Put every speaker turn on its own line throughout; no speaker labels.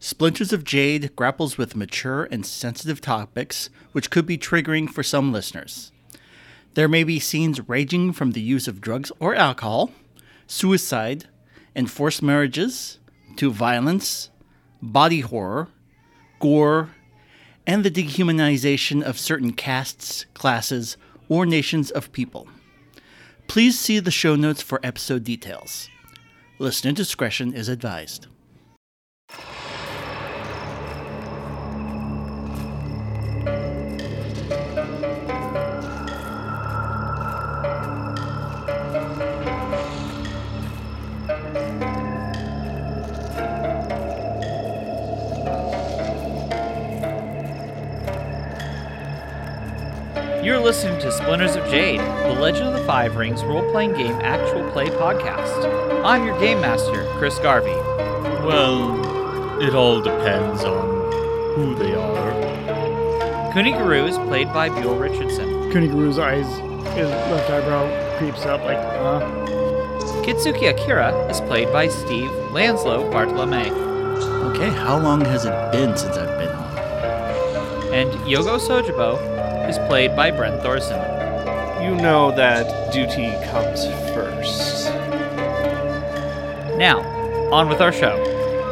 Splinters of Jade grapples with mature and sensitive topics which could be triggering for some listeners. There may be scenes ranging from the use of drugs or alcohol, suicide, enforced marriages, to violence, body horror, gore, and the dehumanization of certain castes, classes, or nations of people. Please see the show notes for episode details. Listener discretion is advised.
You're listening to Splinters of Jade, the Legend of the Five Rings role-playing game actual play podcast. I'm your game master, Chris Garvey.
Well, it all depends on who they are.
Kuniguru is played by Buell Richardson.
Kuniguru's eyes, his left eyebrow creeps up like,
Kitsuki Akira is played by Steve Lanslow Bartolome.
Okay, how long has it been since I've been home?
And Yogo Sojibo is played by Brent Thorson.
You know that duty comes first.
Now, on with our show.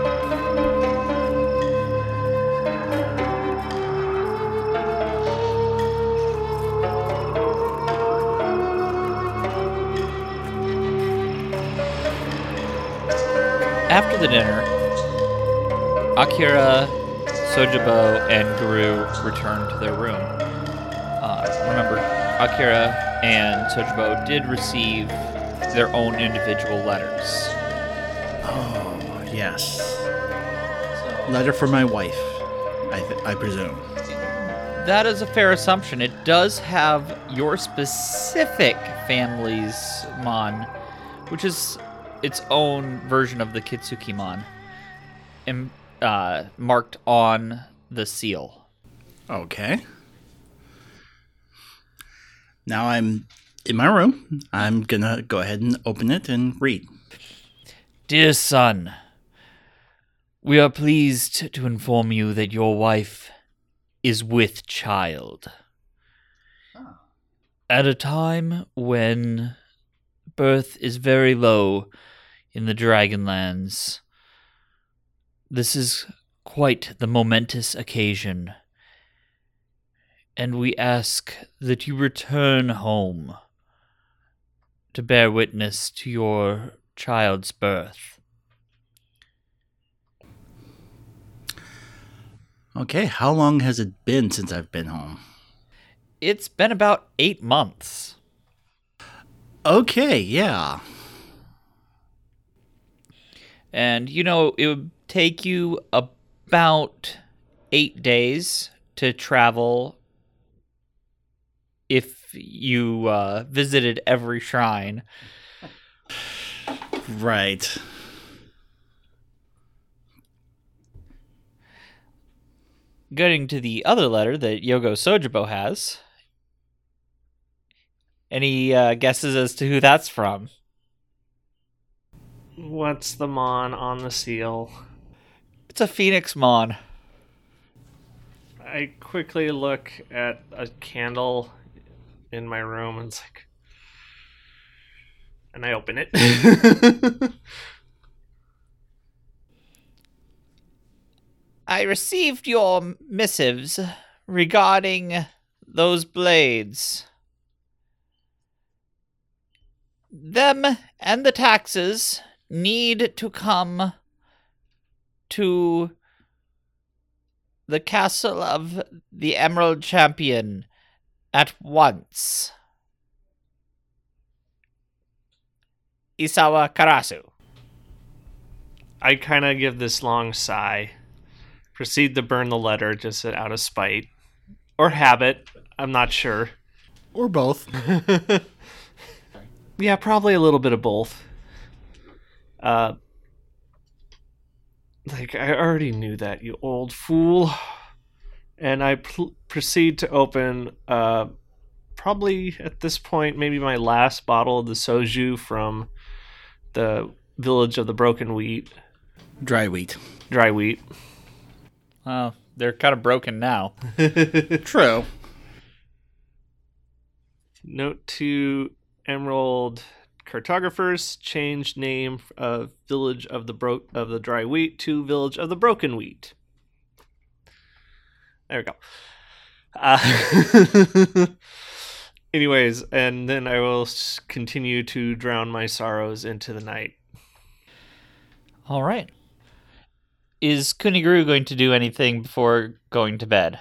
After the dinner, Akira, Sojibo, and Guru return to their room. Remember, Akira and Sojibo did receive their own individual letters.
Oh, yes. Letter for my wife, I presume.
That is a fair assumption. It does have your specific family's mon, which is its own version of the Kitsukimon, marked on the seal.
Okay. Now I'm in my room. I'm gonna go ahead and open it and read.
Dear son, we are pleased to inform you that your wife is with child. At a time when birth is very low in the Dragonlands, this is quite the momentous occasion, and we ask that you return home to bear witness to your child's birth.
Okay, how long has it been since I've been home?
It's been about 8 months.
Okay, yeah.
And, it would take you about 8 days to travel if you visited every shrine.
Right.
Getting to the other letter that Yogo Sojibo has. Any guesses as to who that's from?
What's the mon on the seal?
It's a Phoenix Mon.
I quickly look at a candle in my room and it's like, and I open it.
I received your missives regarding those blades. Them and the taxes need to come to the castle of the Emerald Champion at once. Isawa Karasu.
I kind of give this long sigh. Proceed to burn the letter just out of spite. Or habit. I'm not sure.
Or both.
Yeah, probably a little bit of both. I already knew that, you old fool. And I proceed to open, probably at this point, maybe my last bottle of the soju from the Village of the Broken Wheat.
Dry wheat.
Dry wheat.
They're kind of broken now.
True.
Note to Emerald cartographers: change name of Village of the Dry Wheat to Village of the Broken Wheat. There we go. Anyways, and then I will continue to drown my sorrows into the night.
All right. Is Kuniguru going to do anything before going to bed?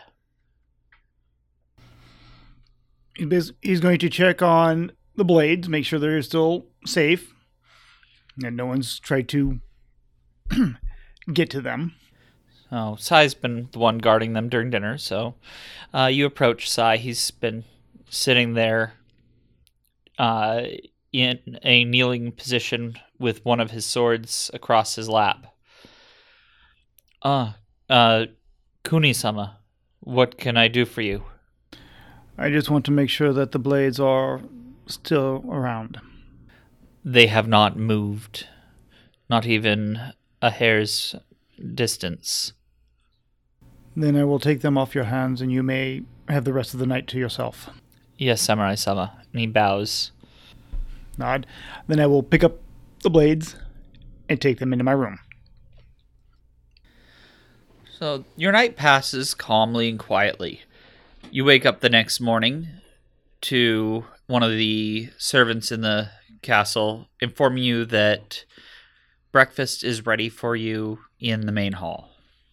He's going to check on the blades, make sure they're still safe, and no one's tried to get to them.
Oh, Sai's been the one guarding them during dinner, so you approach Sai. He's been sitting there in a kneeling position with one of his swords across his lap. Kuni-sama, what can I do for you?
I just want to make sure that the blades are still around.
They have not moved, not even a hair's distance.
Then I will take them off your hands, and you may have the rest of the night to yourself.
Yes, Samurai-sama. And he bows.
Nod. Then I will pick up the blades and take them into my room.
So your night passes calmly and quietly. You wake up the next morning to one of the servants in the castle informing you that breakfast is ready for you in the main hall.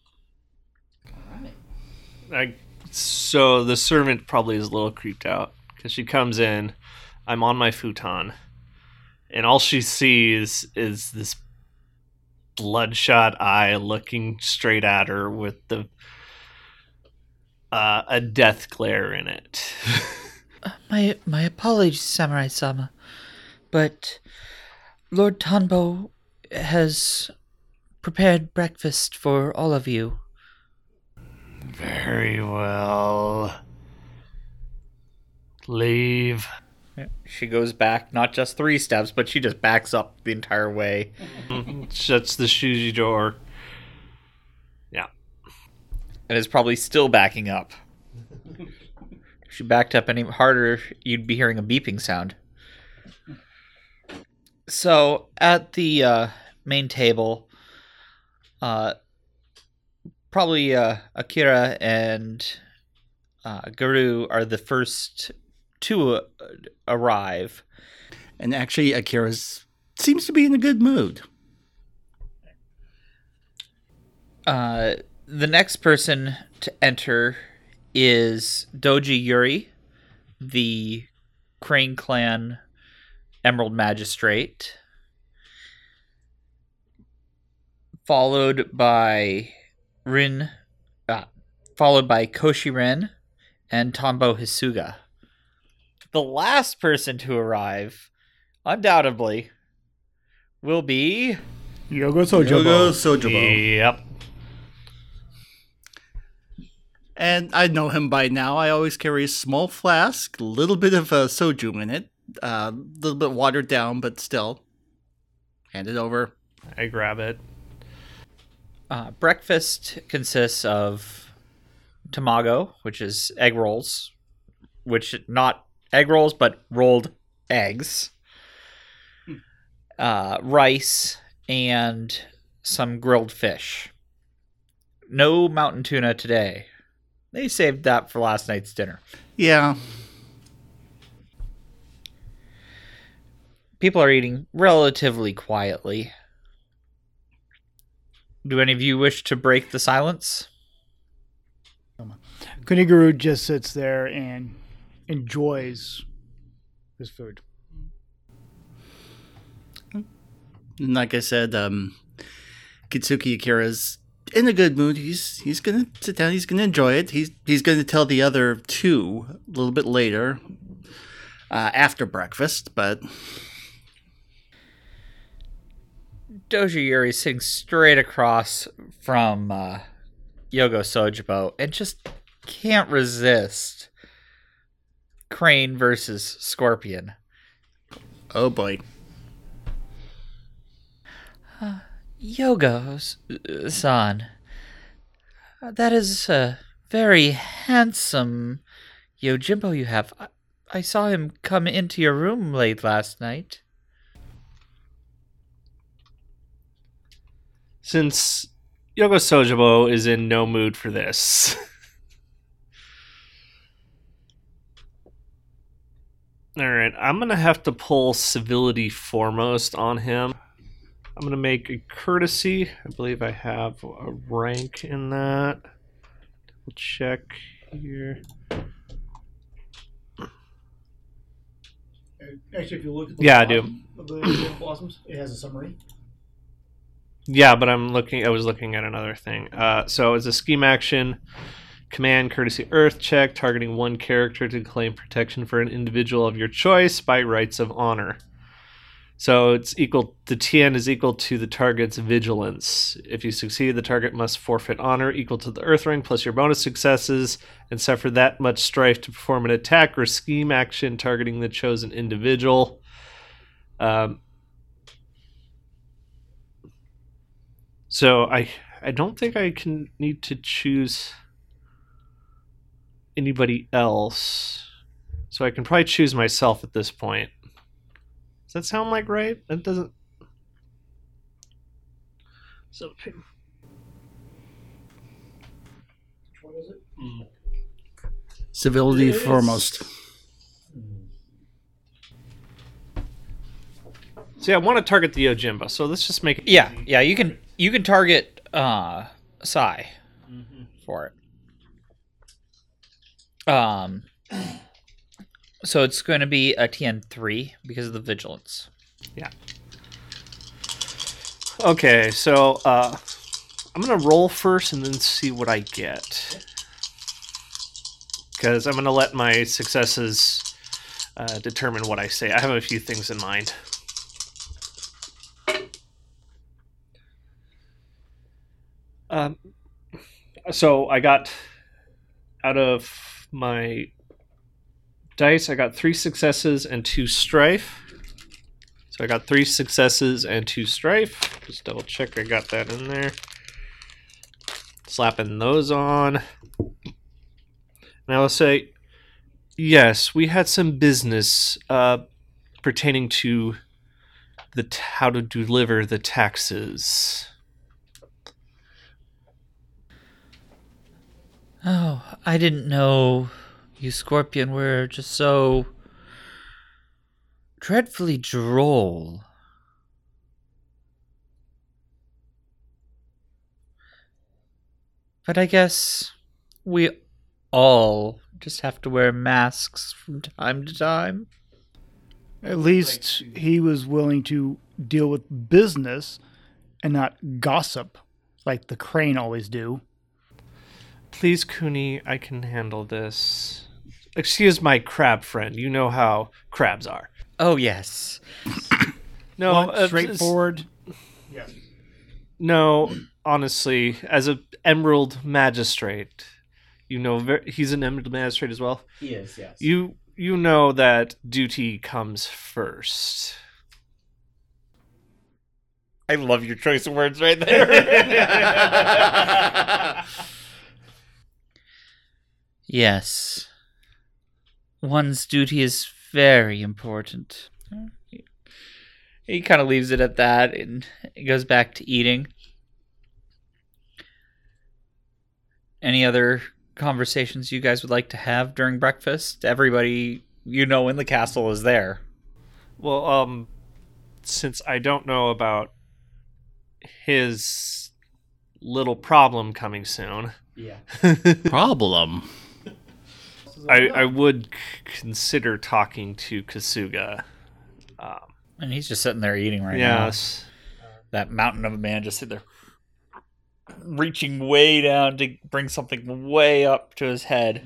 So the servant probably is a little creeped out because she comes in. I'm on my futon, and all she sees is this bloodshot eye looking straight at her with a death glare in it.
My apologies, Samurai-sama, but Lord Tanbo has prepared breakfast for all of you.
Very well. Leave.
She goes back, not just 3 steps, but she just backs up the entire way.
Shuts the shuji door. Yeah.
And is probably still backing up. If she backed up any harder, you'd be hearing a beeping sound. So, at the main table, probably Akira and Guru are the first to arrive.
And actually, Akira seems to be in a good mood.
The next person to enter is Doji Yuri, the Crane Clan Emerald Magistrate, followed by Koshi Rin and Tanbo Hisuga. The last person to arrive, undoubtedly, will be
Yogo Sojobo.
Yogo Sojobo.
Yep.
And I know him by now. I always carry a small flask, a little bit of soju in it, a little bit watered down, but still. Hand it over.
I grab it.
Breakfast consists of tamago, which is egg rolls, which not egg rolls, but rolled eggs, rice, and some grilled fish. No mountain tuna today. They saved that for last night's dinner.
Yeah.
People are eating relatively quietly. Do any of you wish to break the silence?
Kuniguru just sits there and enjoys his food.
Like I said, Kitsuki Akira's in a good mood. He's gonna sit down. He's gonna enjoy it. He's gonna tell the other 2 a little bit later, after breakfast. But
Doji Yuri is sitting straight across from Yogo Sojibo and just can't resist Crane versus Scorpion.
oh boy,
Yogo-san, That is a very handsome Yojimbo you have. I saw him come into your room late last night.
Since Yogo Sojibo is in no mood for this. Alright, I'm going to have to pull civility foremost on him. I'm going to make a courtesy. I believe I have a rank in that. Double check here.
Actually, if you look at the
Yeah, I do.
of the blossoms, it has a summary.
Yeah, but I was looking at another thing. So it's a scheme action, command, courtesy, earth check, targeting one character to claim protection for an individual of your choice by rights of honor. So the TN is equal to the target's vigilance. If you succeed, the target must forfeit honor equal to the earth ring plus your bonus successes and suffer that much strife to perform an attack or scheme action targeting the chosen individual. So I don't think I can need to choose anybody else. So I can probably choose myself at this point. Does that sound like right? That doesn't. So.
Which one is it?
Civility foremost.
See, I want to target the Yojimbo, so let's just make it.
Yeah,
easy.
yeah, you can target Sai for it. So it's going to be a TN3 because of the vigilance.
Yeah. Okay, so I'm gonna roll first and then see what I get, because I'm gonna let my successes determine what I say. I have a few things in mind. So I got, out of my dice, I got 3 successes and 2 strife. So I got 3 successes and 2 strife. Just double check I got that in there. Slapping those on. And I will say, yes, we had some business pertaining to how to deliver the taxes.
Oh, I didn't know you, Scorpion, were just so dreadfully droll. But I guess we all just have to wear masks from time to time.
At least he was willing to deal with business and not gossip like the Crane always do.
Please, Cooney, I can handle this. Excuse my crab friend. You know how crabs are.
Oh, yes.
No,
Blunt, straightforward.
Yes. No, honestly, as an Emerald Magistrate, you know, he's an Emerald Magistrate as well.
He is, yes.
You know that duty comes first.
I love your choice of words right there. Yes. One's duty is very important. He kind of leaves it at that and goes back to eating. Any other conversations you guys would like to have during breakfast? Everybody in the castle is there.
Well, since I don't know about his little problem coming soon.
Yeah.
Problem.
I would consider talking to Kasuga.
And he's just sitting there eating right now.
Yes.
That mountain of a man just sitting there reaching way down to bring something way up to his head.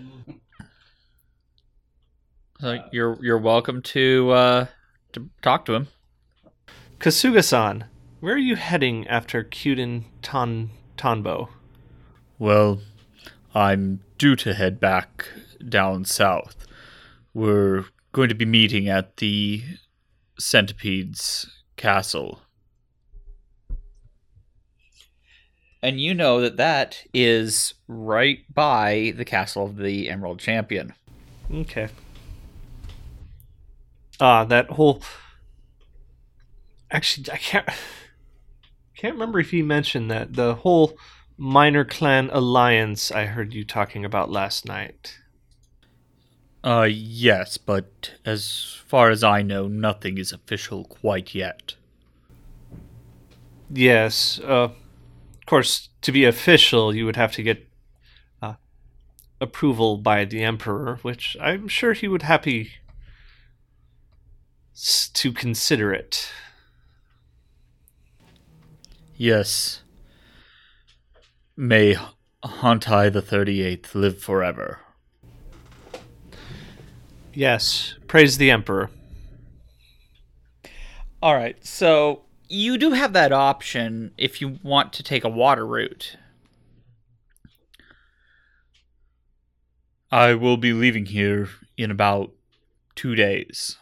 So you're welcome to talk to him.
Kasuga-san, where are you heading after Kyuden Tanbo?
Well, I'm due to head back down south. We're going to be meeting at the Centipede's castle.
And you know that that is right by the castle of the Emerald Champion.
Okay. That whole... Actually, I can't remember if he mentioned that. The whole minor clan alliance I heard you talking about last night.
Yes, but as far as I know, nothing is official quite yet.
Yes, of course, to be official, you would have to get approval by the Emperor, which I'm sure he would happy to consider it.
Yes. May Hantai the 38th live forever.
Yes, praise the Emperor.
All right, so you do have that option if you want to take a water route.
I will be leaving here in about 2 days.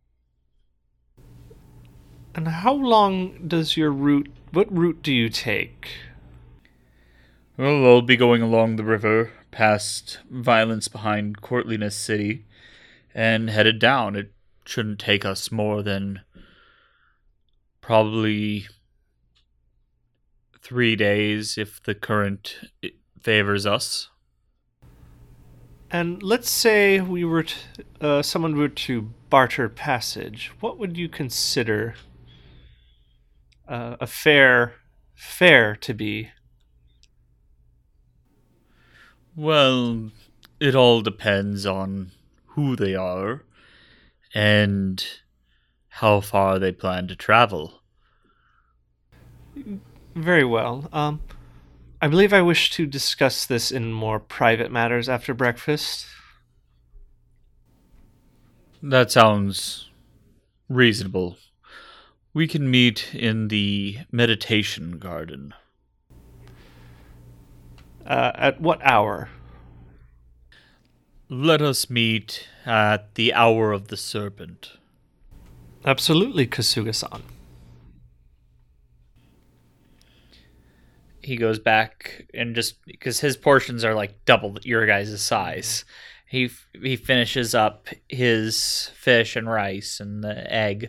And how long does your route... What route do you take?
Well, I'll be going along the river, past Violence Behind Courtliness City, and headed down. It shouldn't take us more than probably 3 days if the current favors us.
And let's say we were someone were to barter passage. What would you consider a fair to be?
Well, it all depends on who they are and how far they plan to travel.
Very well. I believe I wish to discuss this in more private matters after breakfast.
That sounds reasonable. We can meet in the meditation garden.
At what hour?
Let us meet at the hour of the serpent.
Absolutely, Kasuga-san.
He goes back and just because his portions are like double your guys' size, he finishes up his fish and rice and the egg.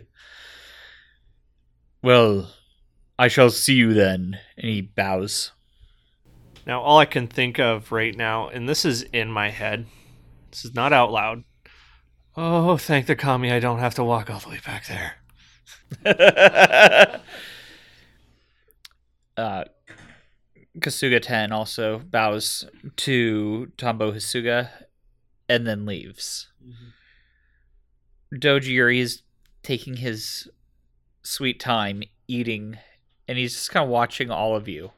Well, I shall see you then. And he bows.
Now, all I can think of right now, and this is in my head, this is not out loud. Oh, thank the kami I don't have to walk all the way back there.
Kasuga 10 also bows to Tombo Hisuga and then leaves. Doji Yuri is taking his sweet time eating, and he's just kind of watching all of you.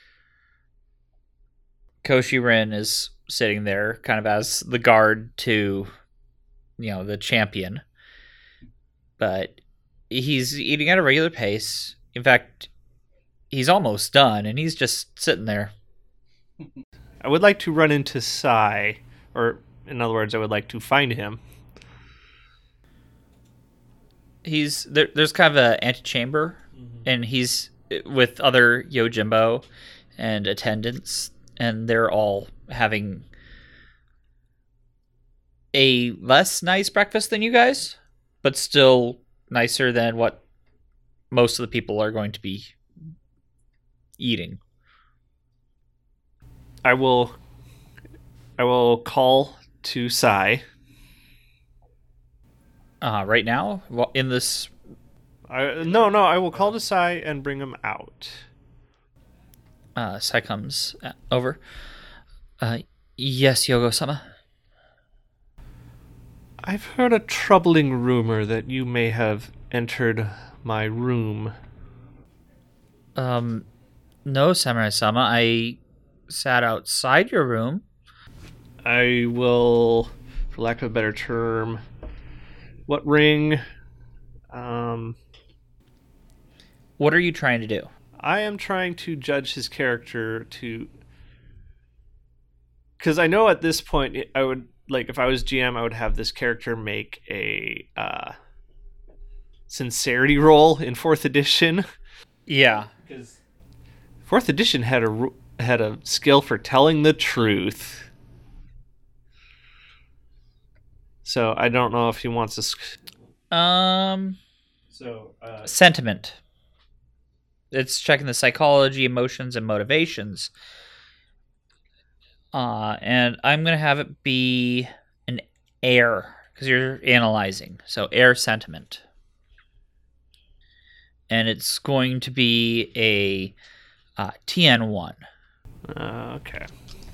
Koshi Rin is sitting there kind of as the guard to, the champion. But he's eating at a regular pace. In fact, he's almost done, and he's just sitting there.
I would like to run into Sai, or in other words, I would like to find him.
He's there's kind of an antechamber, and he's with other Yojimbo and attendants, and they're all having a less nice breakfast than you guys, but still nicer than what most of the people are going to be eating.
I will call to Sai.
Right now, in this...
No, I will call to Sai and bring him out.
Sai comes over. Yes, Yogo-sama?
I've heard a troubling rumor that you may have entered my room.
No, Samurai-sama. I sat outside your room.
I will, for lack of a better term... What ring?
What are you trying to do?
I am trying to judge his character because I know at this point I would if I was GM, I would have this character make a sincerity roll in 4th edition.
Yeah.
Because 4th edition had a skill for telling the truth. So I don't know if he wants to.
Sentiment. It's checking the psychology, emotions, and motivations. And I'm gonna have it be an air because you're analyzing. So air sentiment, and it's going to be a TN1.
Okay.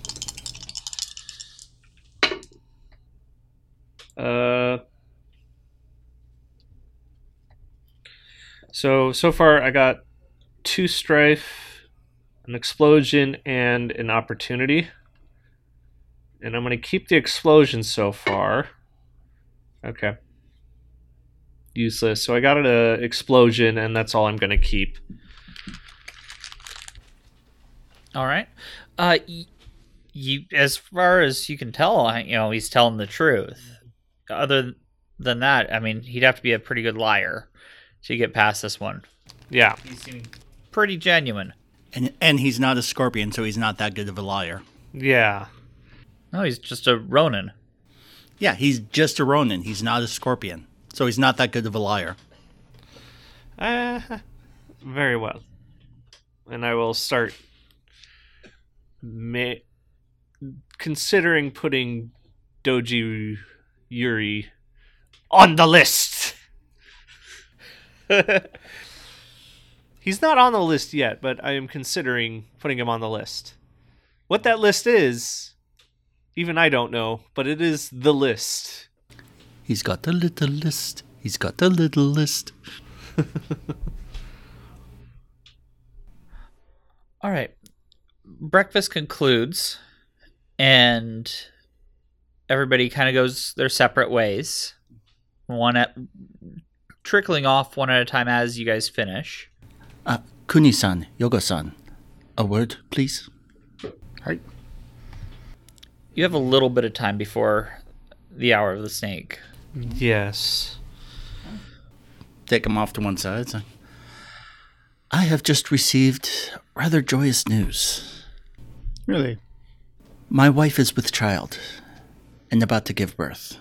So far I got 2 strife, an explosion, and an opportunity. And I'm going to keep the explosion so far. Okay. Useless. So I got an explosion, and that's all I'm going to keep.
All right. You, as far as you can tell, he's telling the truth. Other than that, I mean, he'd have to be a pretty good liar to get past this one.
Yeah.
He's seeming pretty genuine.
And he's not a scorpion, so he's not that good of a liar.
Yeah.
No, he's just a Ronin.
Yeah, he's just a Ronin. He's not a scorpion, so he's not that good of a liar.
Very well. And I will start considering putting Doji Yuri on the list. He's not on the list yet, but I am considering putting him on the list. What that list is, even I don't know, but it is the list.
He's got a little list. He's got a little list.
All right. Breakfast concludes, and everybody kind of goes their separate ways. Trickling off one at a time as you guys finish.
Kuni-san, Yoga-san, a word, please.
Right.
You have a little bit of time before the hour of the snake.
Yes.
Take him off to one side. I have just received rather joyous news.
Really?
My wife is with child and about to give birth.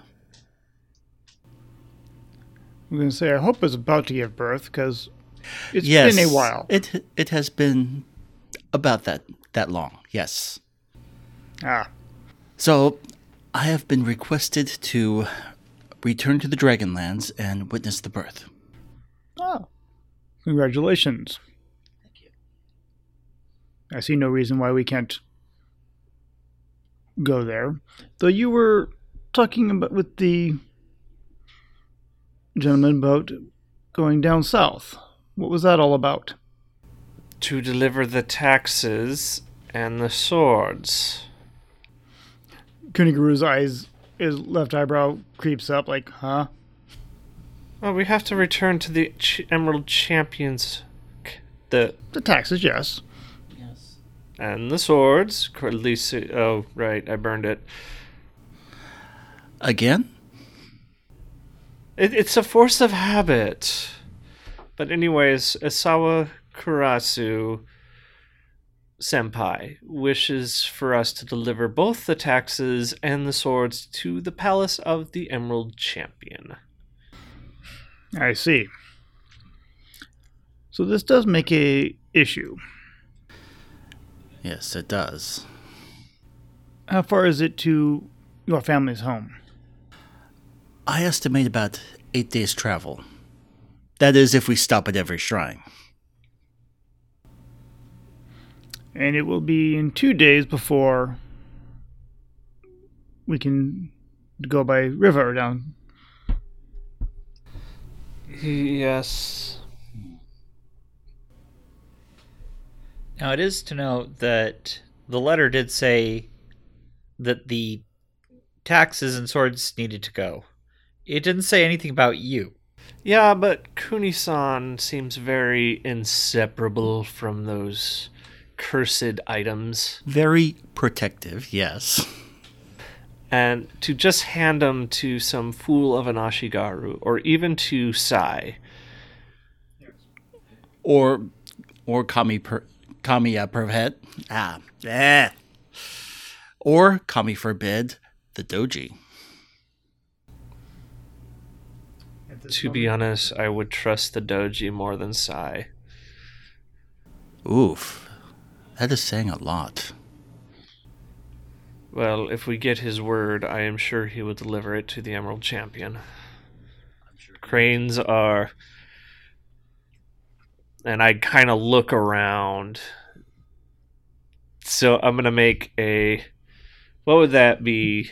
I'm going to say, I hope it's about to give birth, because it's
Yes,
been a while.
It has been about that long, yes.
Ah,
So, I have been requested to return to the Dragonlands and witness the birth.
oh. Congratulations.
Thank you.
I see no reason why we can't go there. Though you were talking about with the gentleman about going down south. What was that all about?
To deliver the taxes and the swords.
Kunigaru's his left eyebrow creeps up like, huh?
Well, we have to return to the Emerald Champions. The
taxes, yes.
Yes.
And the swords. Or at least, oh, right, I burned it.
Again?
It's a force of habit. But anyways, Asawa Kurasu Senpai wishes for us to deliver both the taxes and the swords to the Palace of the Emerald Champion.
I see. So this does make a issue.
Yes, it does.
How far is it to your family's home?
I estimate about 8 days' travel. That is, if we stop at every shrine.
And it will be in 2 days before we can go by river down.
Yes.
Now, it is to note that the letter did say that the taxes and swords needed to go. It didn't say anything about you.
Yeah, but Kuni-san seems very inseparable from those cursed items.
Very protective, yes.
And to just hand them to some fool of an Ashigaru, or even to Sai.
Or Kami prohibit. Or Kami forbid the doji.
To be honest, I would trust the doji more than Sai.
Oof. That is saying a lot.
Well, if we get his word, I am sure he will deliver it to the Emerald Champion. Cranes are... And I kind of look around. So I'm going to make a... What would that be?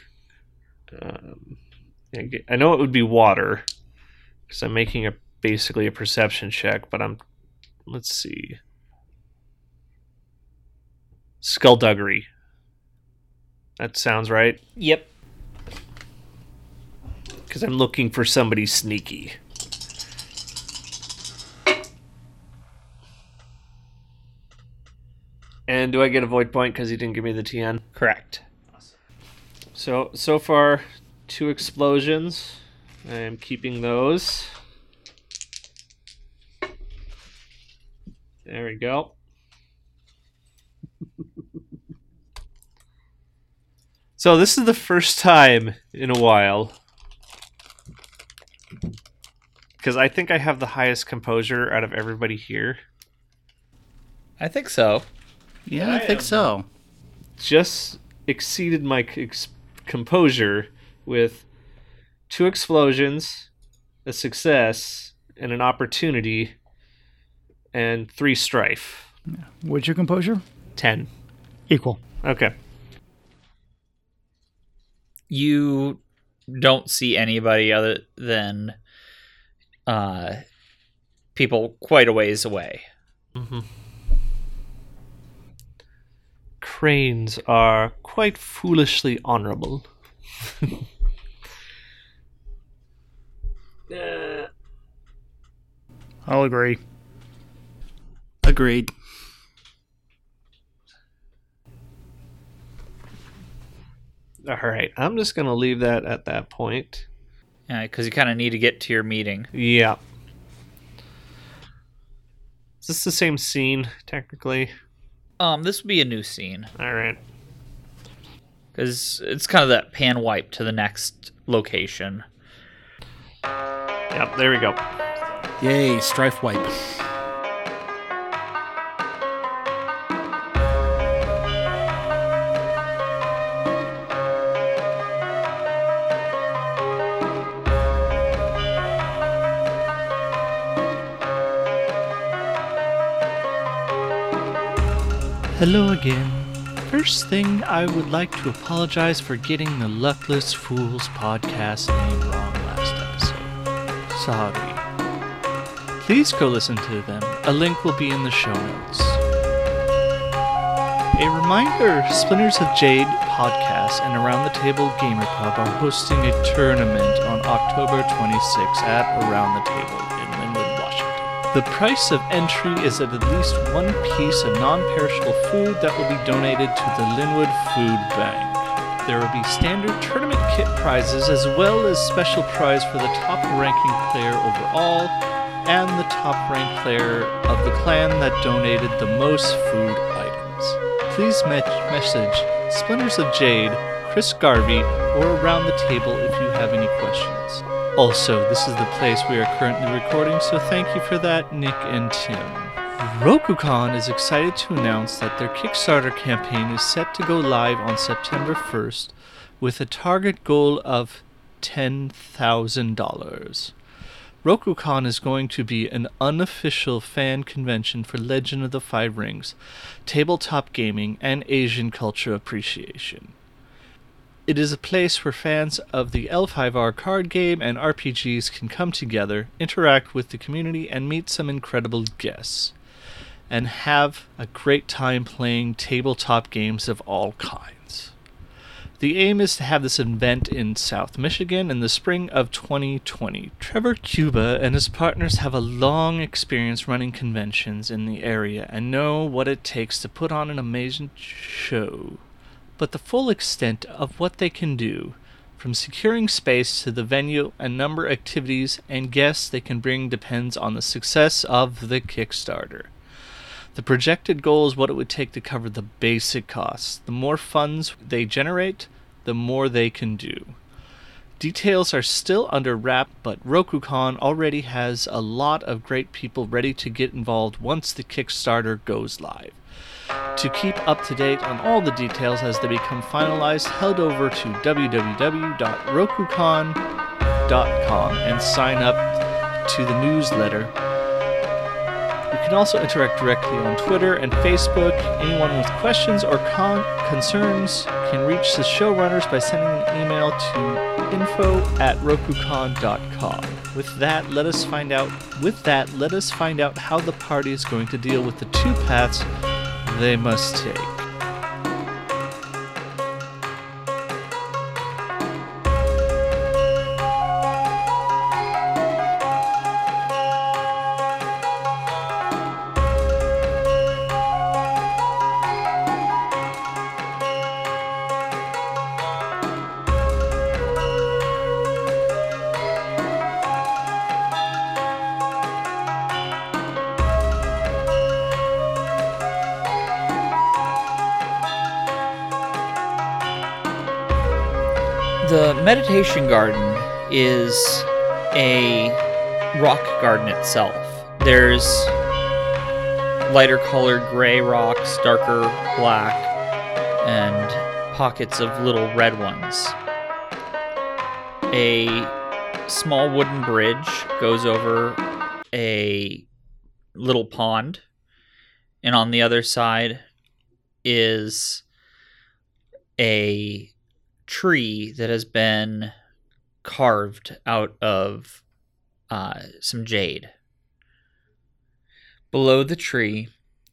I know it would be water. Because I'm making basically a perception check, but let's see. Skullduggery. That sounds right.
Yep.
Because I'm looking for somebody sneaky. And do I get a void point because he didn't give me the TN?
Correct.
So far, 2 explosions. I am keeping those. There we go. So this is the first time in a while, because I think I have the highest composure out of everybody here.
I think so.
Yeah, I think so.
Just exceeded my composure with 2 explosions, a success, and an opportunity, and 3 strife.
What's your composure?
10.
Equal.
Okay.
You don't see anybody other than people quite a ways away.
Mm-hmm. Cranes are quite foolishly honorable.
I'll agree.
Agreed.
All right, I'm just going to leave that at that point.
Yeah, because you kind of need to get to your meeting.
Yeah. Is this the same scene, technically?
This would be a new scene.
All right.
Because it's kind of that pan wipe to the next location.
Yep, there we go.
Yay, strife wipe. Hello again. First thing, I would like to apologize for getting the Luckless Fools podcast name wrong last episode. Sorry. Please go listen to them. A link will be in the show notes. A reminder, Splinters of Jade podcast and Around the Table Gamer Club are hosting a tournament on October 26th at Around the Table in Linwood, Washington. The price of entry is at least 1 piece of non-perishable food that will be donated to the Linwood Food Bank. There will be standard tournament kit prizes as well as special prize for the top ranking player overall and the top ranked player of the clan that donated the most food items. Please message Splinters of Jade, Chris Garvey, or Around the Table if you have any questions. Also, this is the place we are currently recording, so thank you for that, Nick and Tim. Rokucon is excited to announce that their Kickstarter campaign is set to go live on September 1st with a target goal of $10,000. Rokucon is going to be an unofficial fan convention for Legend of the Five Rings, tabletop gaming, and Asian culture appreciation. It is a place where fans of the L5R card game and RPGs can come together, interact with the community, and meet some incredible guests, and have a great time playing tabletop games of all kinds. The aim is to have this event in South Michigan in the spring of 2020. Trevor Cuba and his partners have a long experience running conventions in the area and know what it takes to put on an amazing show. But the full extent of what they can do, from securing space to the venue and number of activities and guests they can bring, depends on the success of the Kickstarter.
The projected goal is what it would take to cover the basic costs. The more funds they generate, the more they can do. Details are still under wrap, but RokuCon already has a lot of great people ready to get involved once the Kickstarter goes live. To keep up to date on all the details as they become finalized, head over to www.rokucon.com and sign up to the newsletter. You can also interact directly on Twitter and Facebook. Anyone with questions or concerns can reach the showrunners by sending an email to info@rokucon.com. With that, let us find out how the party is going to deal with the two paths they must take.
The meditation garden is a rock garden itself. There's lighter colored gray rocks, darker black, and pockets of little red ones. A small wooden bridge goes over a little pond, and on the other side is a tree that has been carved out of some jade. Below the tree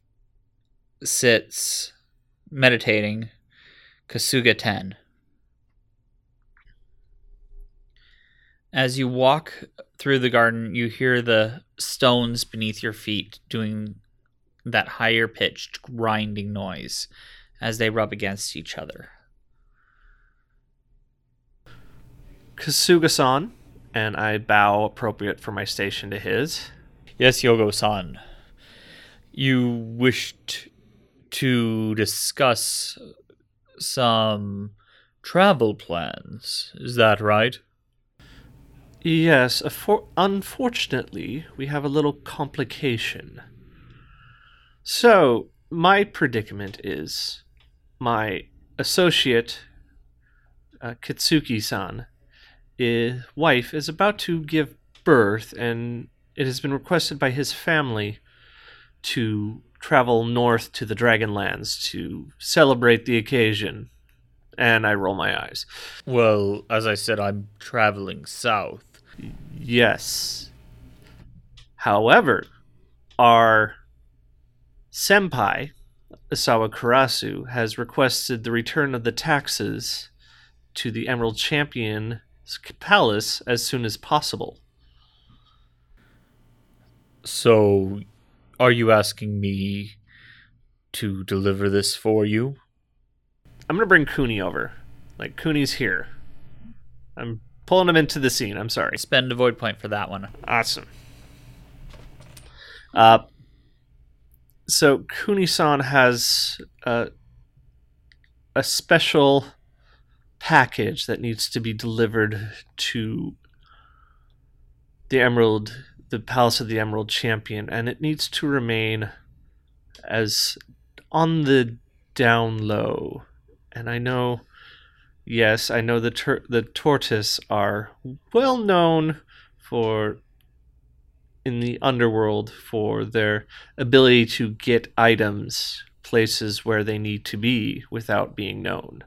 sits, meditating, Kasuga 10. As you walk through the garden, you hear the stones beneath your feet doing that higher pitched grinding noise as they rub against each other.
Kasuga-san, and I bow appropriate for my station to his.
Yes, Yogo-san. You wished to discuss some travel plans, is that right?
Yes, unfortunately, we have a little complication. So, my predicament is my associate, Kitsuki-san, his wife is about to give birth, and it has been requested by his family to travel north to the Dragonlands to celebrate the occasion. And I roll my eyes.
Well, as I said, I'm traveling south.
Yes. However, our senpai, Isawa Kurasu, has requested the return of the taxes to the Emerald Champion's palace as soon as possible.
So, are you asking me to deliver this for you?
I'm going to bring Cooney over. Like, Cooney's here. I'm pulling him into the scene. I'm sorry.
Spend a void point for that one.
Awesome. So Cooney-san has a special package that needs to be delivered to the Palace of the Emerald Champion, and it needs to remain as on the down low. And I know the Tortoise are well known in the underworld for their ability to get items places where they need to be without being known.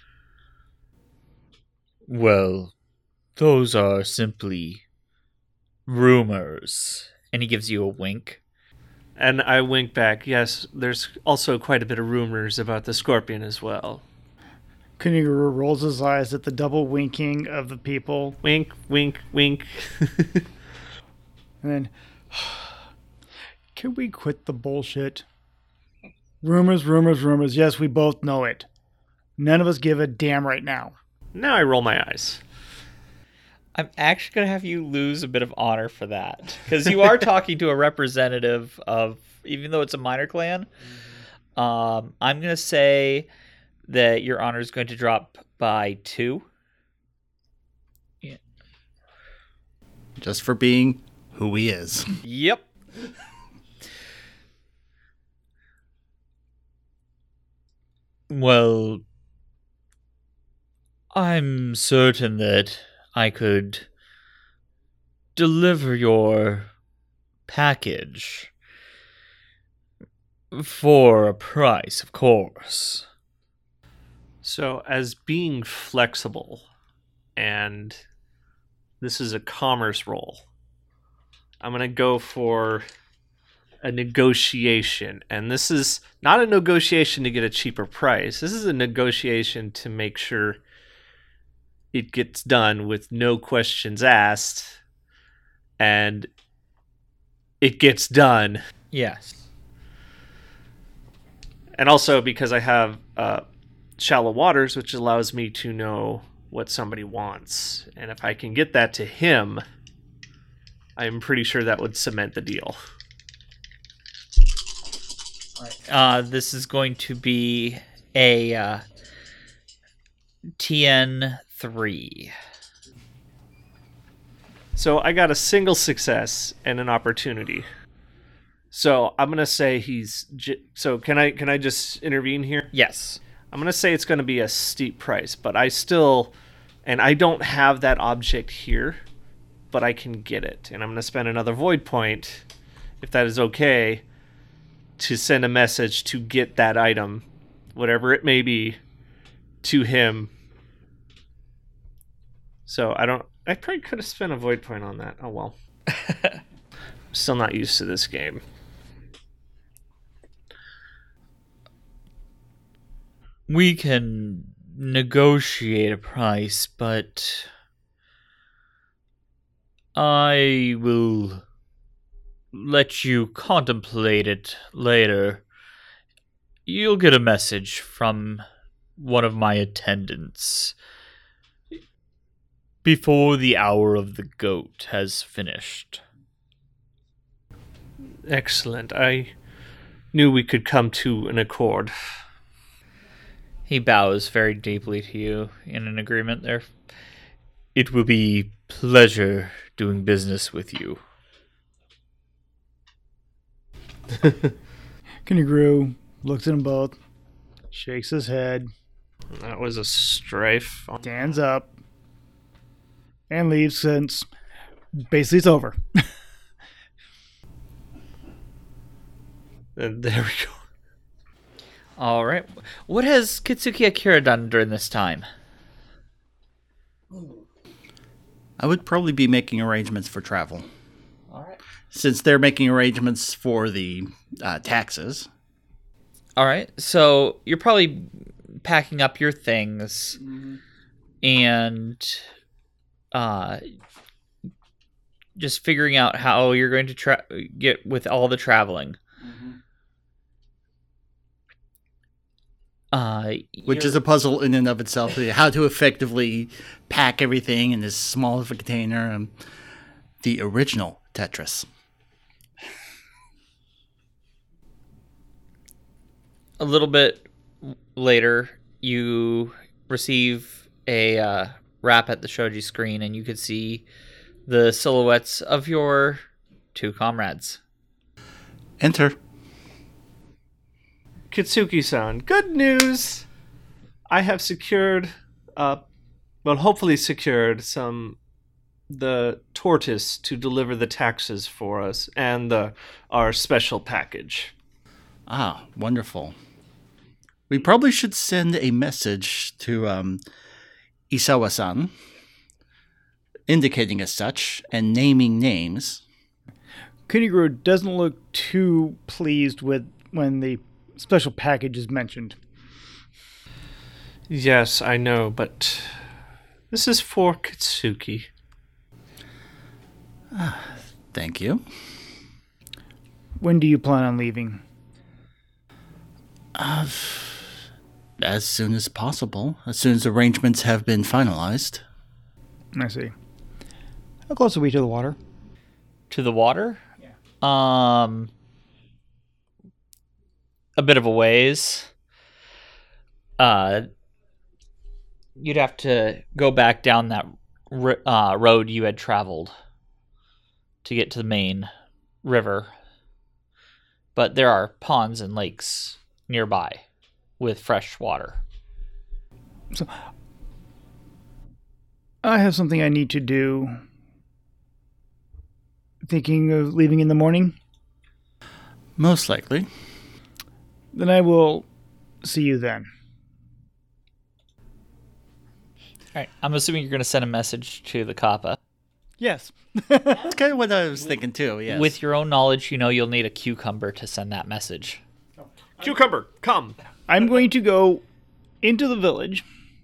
Well, those are simply rumors.
And he gives you a wink.
And I wink back. Yes, there's also quite a bit of rumors about the Scorpion as well.
Kuniguru rolls his eyes at the double winking of the people.
Wink, wink, wink.
And then, can we quit the bullshit? Rumors, rumors, rumors. Yes, we both know it. None of us give a damn right now.
Now I roll my eyes.
I'm actually going to have you lose a bit of honor for that. Because you are talking to a representative of, even though it's a minor clan, I'm going to say that your honor is going to drop by 2. Yeah.
Just for being who he is.
Yep.
Well, I'm certain that I could deliver your package for a price, of course.
So, as being flexible, and this is a commerce role, I'm going to go for a negotiation. And this is not a negotiation to get a cheaper price. This is a negotiation to make sure it gets done with no questions asked, and it gets done.
Yes.
And also because I have shallow waters, which allows me to know what somebody wants. And if I can get that to him, I'm pretty sure that would cement the deal.
This is going to be a TN3.
So I got a single success and an opportunity. So I'm going to say so can I just intervene here?
Yes.
I'm going to say it's going to be a steep price, but I don't have that object here, but I can get it. And I'm going to spend another void point, if that is okay, to send a message to get that item, whatever it may be, to him. So I probably could have spent a void point on that. Oh well. I'm still not used to this game.
We can negotiate a price, but I will let you contemplate it later. You'll get a message from one of my attendants before the hour of the goat has finished.
Excellent. I knew we could come to an accord.
He bows very deeply to you in an agreement there.
It will be pleasure doing business with you.
Kinigrew looks at them both, shakes his head,
That was a strife.
stands up, and leaves since basically it's over.
And there we go.
All right. What has Kitsuki Akira done during this time?
I would probably be making arrangements for travel.
All right.
Since they're making arrangements for the taxes.
All right. So you're probably packing up your things and just figuring out how you're going to get with all the traveling.
Which is a puzzle in and of itself. How to effectively pack everything in this small of a container. The original Tetris.
A little bit later, you receive a rap at the shoji screen, and you could see the silhouettes of your 2 comrades.
Enter.
Kitsuki-san, good news! I have secured, hopefully secured the tortoise to deliver the taxes for us and our special package.
Ah, wonderful. We probably should send a message to Isawa-san, indicating as such and naming names.
Kinigrew doesn't look too pleased with when the special package is mentioned.
Yes, I know, but this is for Kitsuki.
Thank you.
When do you plan on leaving?
As soon as possible. As soon as arrangements have been finalized.
I see. How close are we to the water?
To the water? A bit of a ways. You'd have to go back down that road you had traveled to get to the main river. But there are ponds and lakes nearby with fresh water.
So, I have something I need to do. Thinking of leaving in the morning?
Most likely.
Then I will see you then.
All right. I'm assuming you're going to send a message to the Kappa.
Yes.
That's kind of what I was thinking too, yes.
With your own knowledge, you know you'll need a cucumber to send that message.
Cucumber, come.
I'm going to go into the village,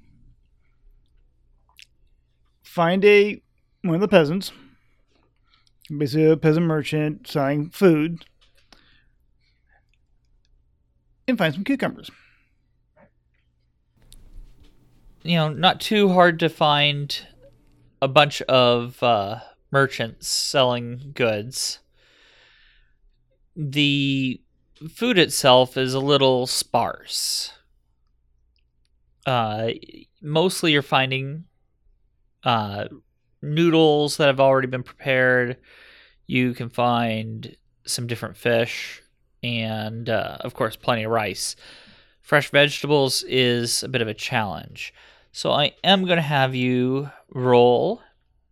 find one of the peasants, basically a peasant merchant selling food, and find some cucumbers.
Not too hard to find a bunch of merchants selling goods. The food itself is a little sparse. Mostly you're finding noodles that have already been prepared. You can find some different fish and, of course, plenty of rice. Fresh vegetables is a bit of a challenge. So I am going to have you roll.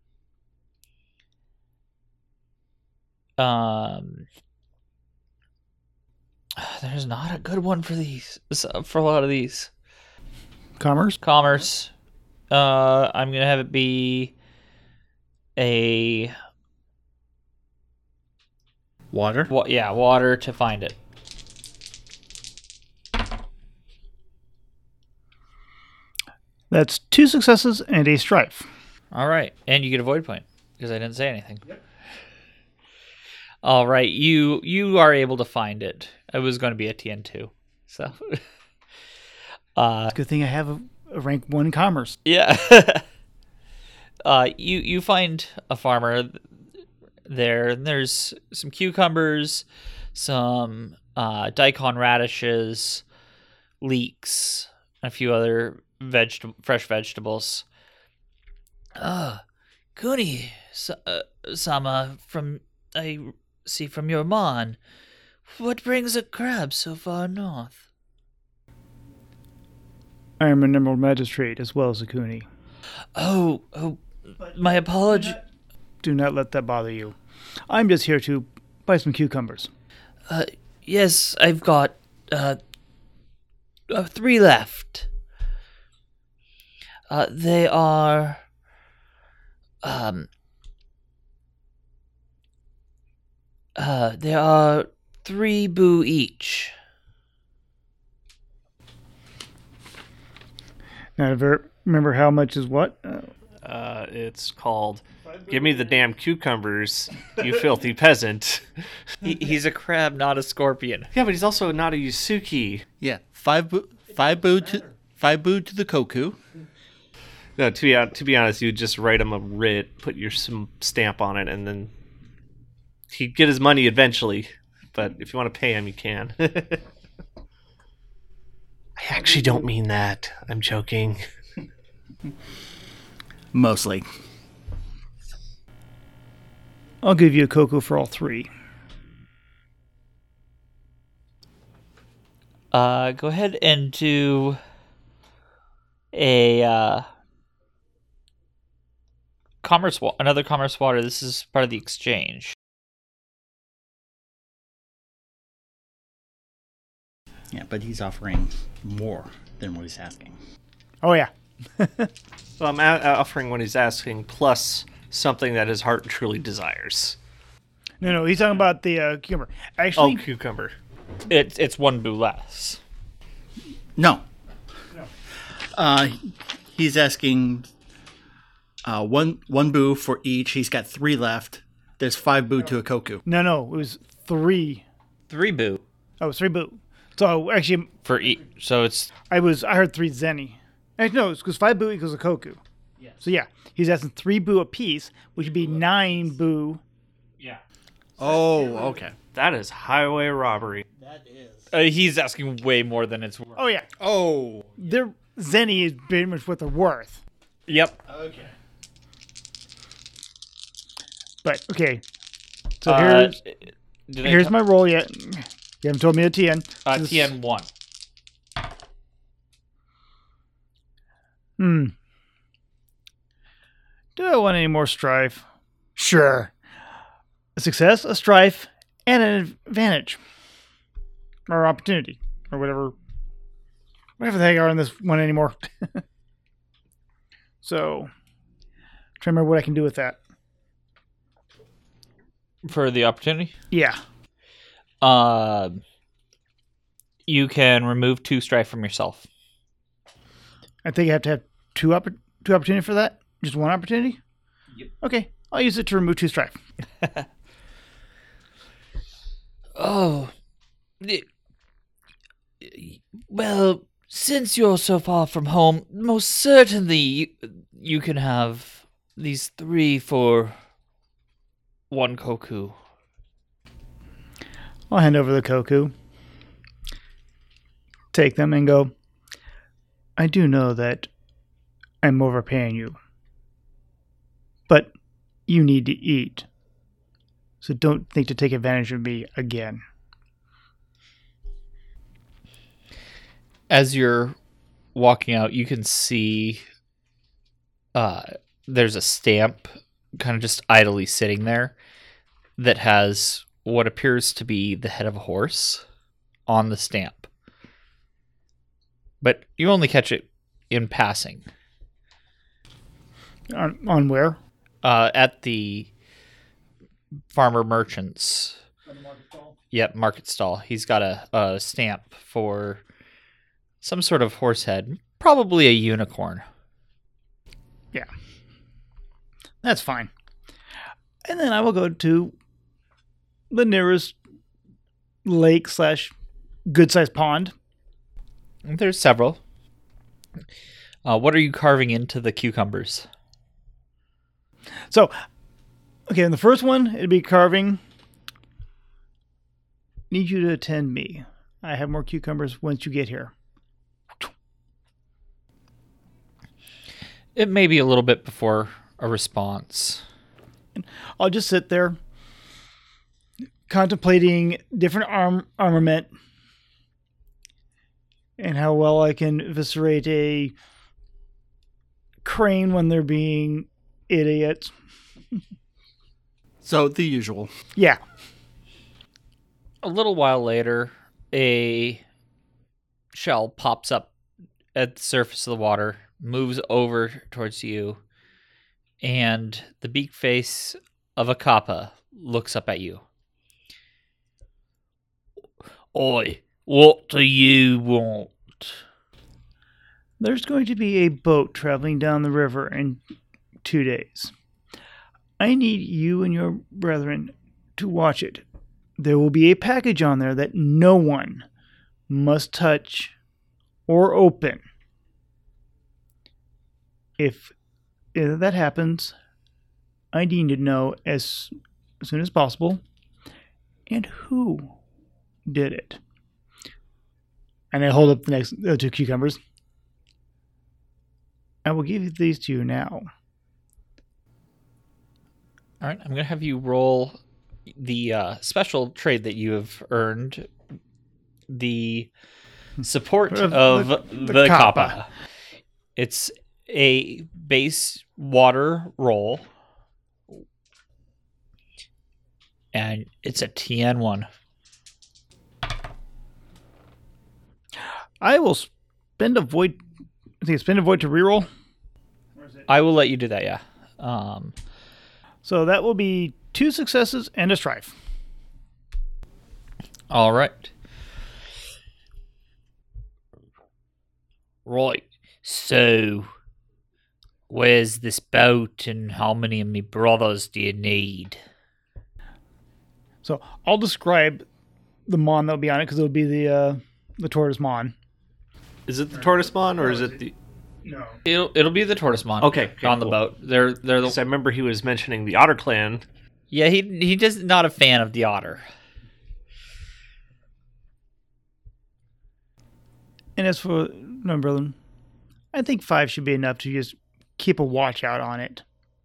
There's not a good one for these. For a lot of these. Commerce. I'm going to have it be a...
Water?
Water to find it.
That's 2 successes and a strife.
All right, and you get a void point because I didn't say anything. Yep. All right, you are able to find it. It was going to be a TN2, so.
Good thing I have a rank 1 in commerce.
Yeah. You find a farmer there. And there's some cucumbers, some daikon radishes, leeks, and a few other fresh vegetables. Kuni sama, I see from your mon. What brings a crab so far north?
I am an emerald magistrate as well as a Kuni.
Oh, my apology.
Do not let that bother you. I'm just here to buy some cucumbers.
Yes, I've got 3 left. They are there are 3 boo each.
Now, remember how much is what?
It's called "Give me the damn cucumbers, you filthy peasant."
He's a crab, not a scorpion.
Yeah, but he's also not a Yusuke.
Yeah, 5 boo to the Koku.
No, to be honest, you just write him a writ, put your some stamp on it, and then he'd get his money eventually. But if you want to pay him, you can. I actually don't mean that. I'm joking.
Mostly.
I'll give you a cocoa for all 3.
Go ahead and do a another commerce water. This is part of the exchange.
Yeah, but he's offering more than what he's asking.
Oh, yeah.
So I'm offering what he's asking plus something that his heart truly desires.
No, he's talking about the cucumber. Actually,
Cucumber.
It's 1 boo less.
No. He's asking one boo for each. He's got 3 left. There's 5 boo to a Koku.
No, it was 3.
3 boo
Oh, it was 3 boo. So actually,
for each. So it's
I heard 3 zenny. Actually, no, it's because 5 boo equals a koku. So yeah, he's asking 3 boo apiece, which would be 9 boo.
Oh, okay.
That is highway robbery.
He's asking way more than it's worth.
Oh yeah,
Oh.
their Zenny is pretty much what they're worth.
Yep.
Okay.
But okay, so here's my roll yet. You haven't told me a TN.
TN 1.
Do I want any more strife? Sure. A success, a strife, and an advantage. Or opportunity. Or whatever the heck are in this one anymore. So, trying to remember what I can do with that.
For the opportunity?
Yeah.
You can remove 2 strife from yourself.
I think I have to have two opportunity for that? Just one opportunity?
Yep.
Okay. I'll use it to remove 2 strife.
Oh. Well, since you're so far from home, most certainly you can have these 3 for 1 koku.
I'll hand over the koku. Take them and go, I do know that I'm overpaying you. But you need to eat. So don't think to take advantage of me again.
As you're walking out, you can see there's a stamp kind of just idly sitting there that has what appears to be the head of a horse on the stamp. But you only catch it in passing.
On where?
At the farmer merchant's. Yep, market stall. He's got a stamp for some sort of horse head, probably a unicorn.
Yeah. That's fine. And then I will go to the nearest lake / good-sized pond.
There's several. What are you carving into the cucumbers?
So, okay, in the first one, it'd be carving. Need you to attend me. I have more cucumbers once you get here.
It may be a little bit before a response.
I'll just sit there contemplating different armament and how well I can eviscerate a crane when they're being idiots.
So the usual.
Yeah.
A little while later, a shell pops up at the surface of the water, moves over towards you, and the beak face of a kappa looks up at you.
Oi, what do you want?
There's going to be a boat traveling down the river in 2 days. I need you and your brethren to watch it. There will be a package on there that no one must touch or open. If that happens, I need to know as soon as possible and who did it. And I hold up the next 2 cucumbers. I will give these to you now.
All right, I'm going to have you roll the special trade that you have earned, the support of the kappa. It's a base water roll, and it's a TN1.
I will spend a void. I think spend a void to reroll.
I will let you do that, yeah.
So that will be 2 successes and a strife.
All right.
Right, so where's this boat and how many of me brothers do you need?
So I'll describe the mon that'll be on it because it'll be the tortoise mon.
Is it the tortoise mon or is it the?
No.
It'll be the Tortoisemon.
Okay,
on the
cool.
boat. They're the
'Cause I remember he was mentioning the Otter Clan.
yeah. He just not a fan of the otter.
And as for Numberland, I think 5 should be enough to just keep a watch out on it.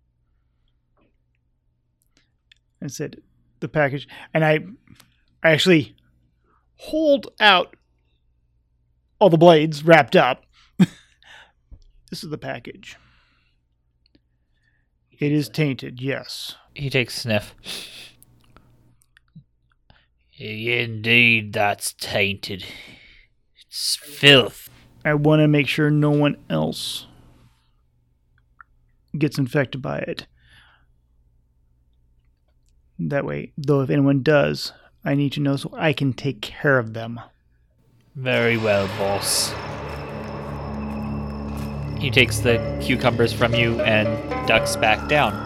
I said the package, and I actually hold out all the blades wrapped up. This is the package. It is tainted, yes.
He takes a sniff.
Indeed, that's tainted. It's filth.
I want to make sure no one else gets infected by it. That way, though, if anyone does, I need to know so I can take care of them.
Very well, boss.
He takes the cucumbers from you and ducks back down.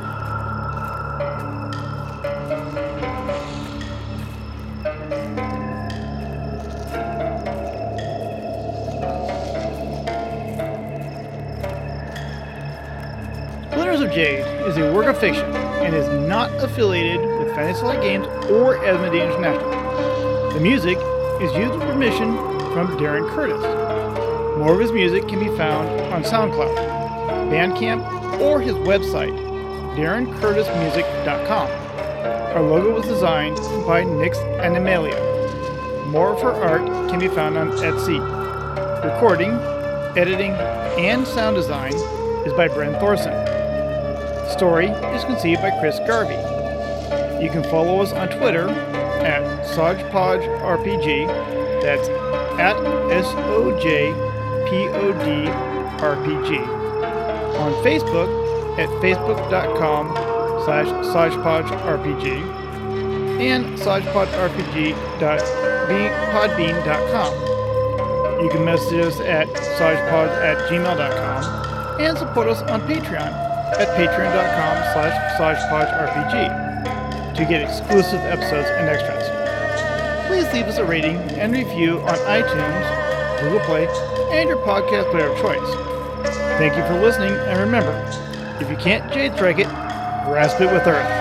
Splinters of Jade is a work of fiction and is not affiliated with Fantasy Flight Games or Asmodee International. The music is used with permission from Darren Curtis. More of his music can be found on SoundCloud, Bandcamp, or his website, DarrenCurtisMusic.com. Our logo was designed by Nix Animalia. More of her art can be found on Etsy. Recording, editing, and sound design is by Bren Thorson. Story is conceived by Chris Garvey. You can follow us on Twitter at SojPodRPG. That's at SOJPODRPG. On Facebook at facebook.com/SojPodRPG and SojPodRPG.podbean.com. You can message us at SojPod@gmail.com and support us on Patreon at patreon.com/SojPodRPG to get exclusive episodes and extras. Please leave us a rating and review on iTunes, Google Play, and your podcast player of choice. Thank you for listening, and remember, if you can't jade strike it, grasp it with earth.